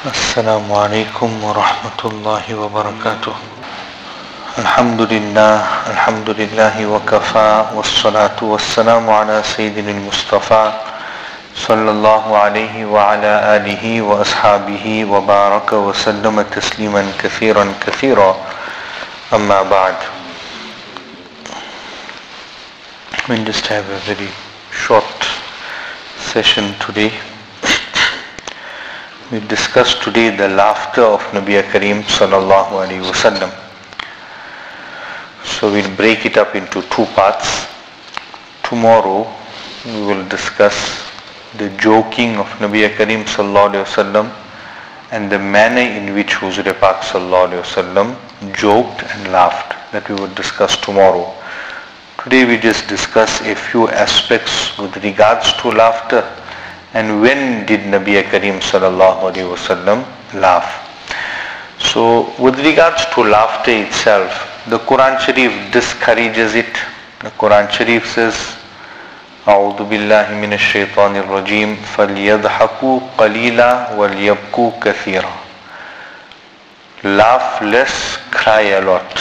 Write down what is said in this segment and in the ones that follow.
السلام عليكم ورحمة الله وبركاته. الحمد لله وكفى والصلاة والسلام على سيدنا المصطفى صلى الله عليه وعلى آله وأصحابه وبارك وسلم تسليما كثيرا أما بعد. We'll just have a very short session today. We discussed today the laughter of Nabi Kareem sallallahu alaihi wasallam. So we'll break it up into two parts. Tomorrow we will discuss the joking of Nabi Kareem sallallahu alaihi wasallam and the manner in which Huzur Pak sallallahu alaihi wasallam joked and laughed. That we will discuss tomorrow. Today we just discuss a few aspects with regards to laughter. And when did Nabi Kareem sallallahu alaihi wasallam laugh? So with regards to laughter itself, the Quran Sharif discourages it. The Quran Sharif says, أعوذ بالله من الشيطان الرجيم فليضحكوا قليلا وليبكوا كثيرا. Laugh less, cry a lot.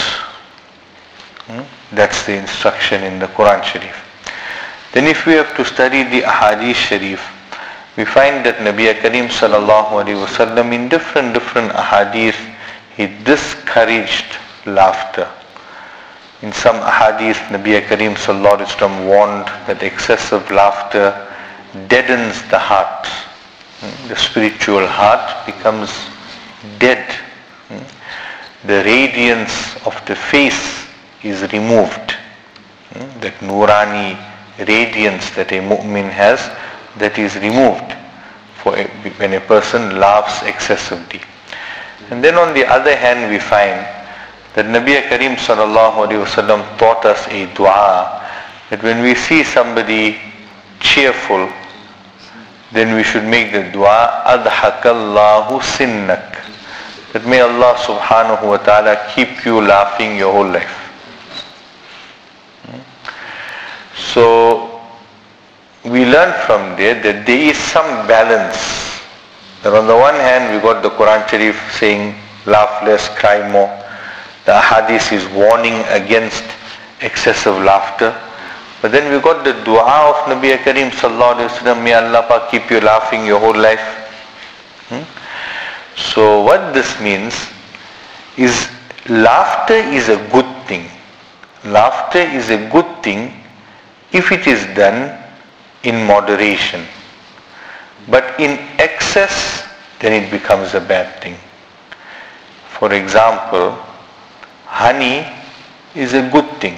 That's the instruction in the Quran Sharif. Then if we have to study the Ahadith Sharif, we find that Nabi Kareem sallallahu alaihi wasallam in different ahadith, he discouraged laughter. In some ahadith, Nabi Kareem sallallahu alaihi wasallam warned that excessive laughter deadens the heart. The spiritual heart becomes dead. The radiance of the face is removed. That nurani radiance that a mu'min has, that is removed when a person laughs excessively. And then on the other hand we find that Nabi Kareem sallallahu alaihi wasallam taught us a dua that when we see somebody cheerful, then we should make the dua adhakallahu sinnak, that may Allah subhanahu wa ta'ala keep you laughing your whole life. So we learn from there that there is some balance. That on the one hand we got the Quran Sharif saying laugh less, cry more. The hadith is warning against excessive laughter. But then we got the dua of Nabi Kareem sallallahu alaihi wasallam, may Allah Pak keep you laughing your whole life. So what this means is laughter is a good thing. Laughter is a good thing if it is done in moderation. But in excess, then it becomes a bad thing. For example, honey is a good thing.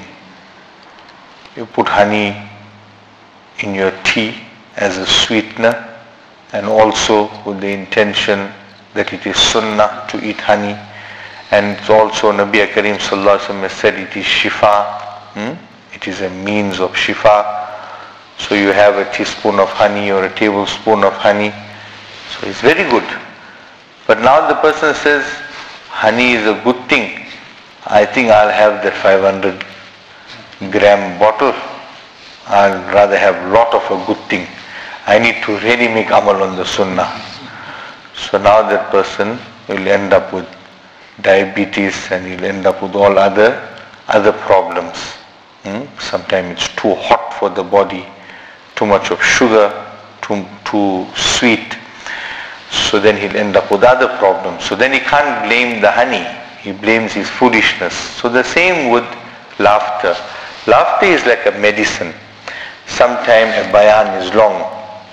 You put honey in your tea as a sweetener, and also with the intention that it is sunnah to eat honey. And also Nabi Kareem sallallahu alaihi wasallam has said it is shifa. It is a means of shifa. So you have a teaspoon of honey or a tablespoon of honey. So it's very good. But now the person says, honey is a good thing. I think I'll have that 500 gram bottle. I'll rather have lot of a good thing. I need to really make amal on the sunnah. So now that person will end up with diabetes and he'll end up with all other problems. Sometimes it's too hot for the body. Too much of sugar, too sweet. So then he'll end up with other problems. So then he can't blame the honey. He blames his foolishness. So the same with laughter. Laughter is like a medicine. Sometimes a bayan is long.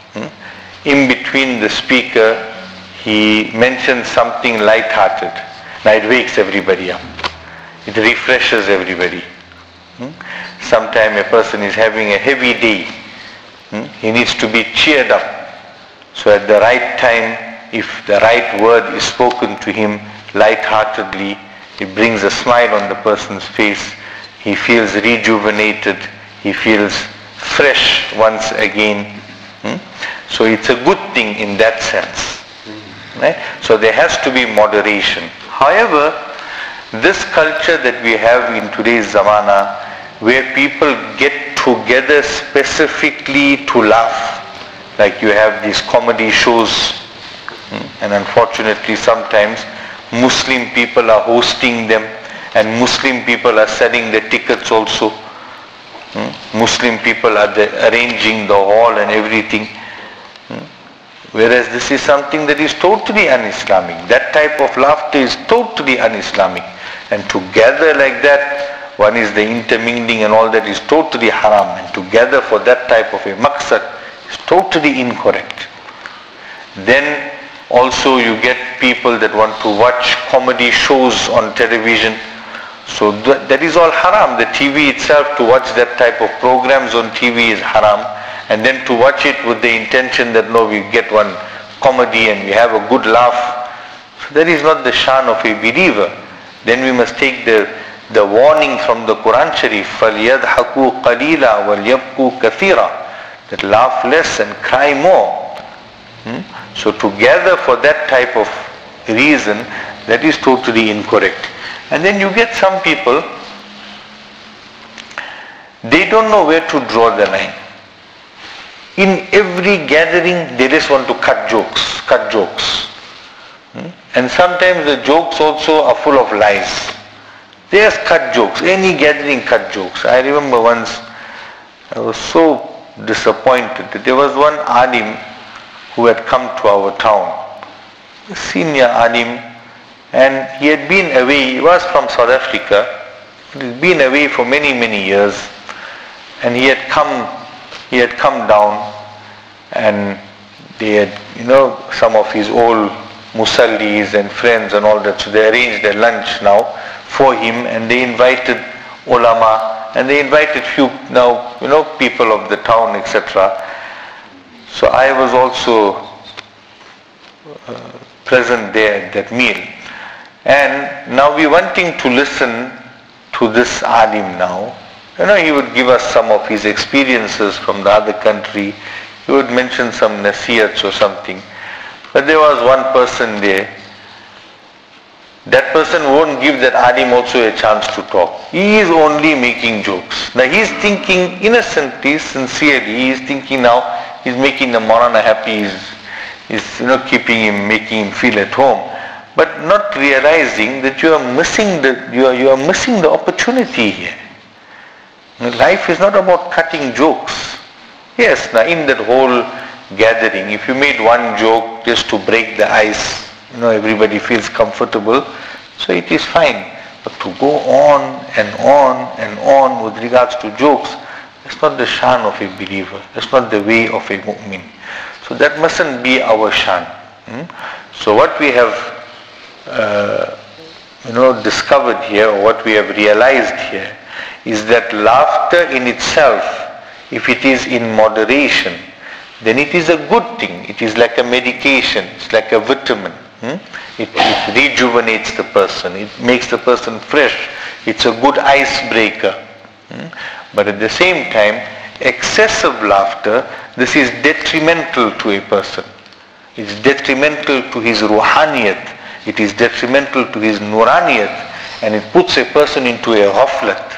In between the speaker, he mentions something light-hearted. Now it wakes everybody up. It refreshes everybody. Sometimes a person is having a heavy day. He needs to be cheered up. So at the right time, if the right word is spoken to him light-heartedly, it brings a smile on the person's face. He feels rejuvenated. He feels fresh once again. So it's a good thing in that sense. Right? So there has to be moderation. However, this culture that we have in today's zamana, where people get together specifically to laugh, like you have these comedy shows And unfortunately sometimes Muslim people are hosting them, and Muslim people are selling the tickets also. Muslim people are arranging the hall and everything. Whereas this is something that is totally un-Islamic. That type of laughter is totally un-Islamic. And to gather like that, one is the intermingling and all that is totally haram. And to gather for that type of a maqsad is totally incorrect. Then also you get people that want to watch comedy shows on television. So that is all haram. The TV itself, to watch that type of programs on TV is haram. And then to watch it with the intention that no, we get one comedy and we have a good laugh. So that is not the shan of a believer. Then we must take the warning from the Quran Sharif, فَلْيَضْحَكُوا قَلِيلًا وَلْيَبْكُوا كَثِيرًا, that laugh less and cry more. So to gather for that type of reason, that is totally incorrect. And then you get some people, they don't know where to draw the line. In every gathering, they just want to cut jokes. And sometimes the jokes also are full of lies. They just cut jokes. Any gathering cut jokes. I remember once, I was so disappointed that there was one alim who had come to our town, a senior alim, and he had been away. He was from South Africa. He had been away for many, many years, and he had come down, and they had, some of his old musallis and friends and all that, so they arranged their lunch now for him, and they invited ulama, and they invited few people of the town, etc. So I was also present there at that meal. And now we wanting to listen to this alim now. He would give us some of his experiences from the other country. He would mention some nasihats or something. But there was one person there. That person won't give that alim also a chance to talk. He is only making jokes. Now he is thinking innocently, sincerely. He is thinking now, he's making the Maulana happy. He's making him feel at home. But not realizing that you are missing the opportunity here. Life is not about cutting jokes. Yes, now in that whole gathering, if you made one joke just to break the ice, everybody feels comfortable, so it is fine. But to go on and on and on with regards to jokes, that's not the shan of a believer. That's not the way of a mu'min. So that mustn't be our shan. So what we have discovered here, or what we have realized here, is that laughter in itself, if it is in moderation, then it is a good thing. It is like a medication. It's like a vitamin. It rejuvenates the person. It makes the person fresh. It's a good icebreaker. But at the same time, excessive laughter, this is detrimental to a person. It's detrimental to his ruhaniyat. It is detrimental to his nuraniyat. And it puts a person into a ghaflat.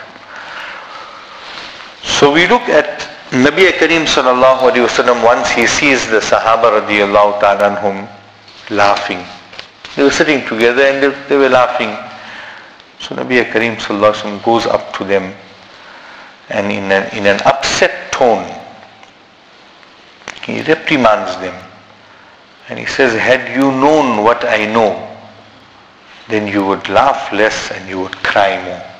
So we look at Nabi Kareem sallallahu alayhi wasallam. Once he sees the Sahaba radiyallahu ta'ala anhum laughing. They were sitting together and they were laughing. So Nabi Kareem sallallahu alayhi wasallam goes up to them, and in an upset tone, he reprimands them. And he says, had you known what I know, then you would laugh less and you would cry more.